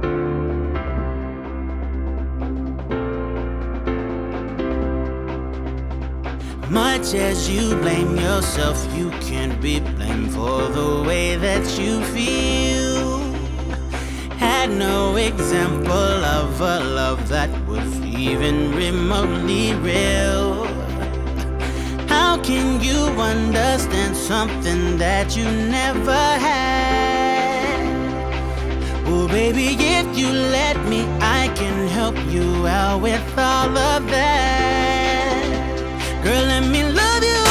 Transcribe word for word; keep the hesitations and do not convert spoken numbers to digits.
Much as you blame yourself, you can't be blamed for the way that you feel. Had no example of a love that was even remotely real. How can you understand something that you never had? Oh baby, if you let me, I can help you out with all of that. Girl, let me love you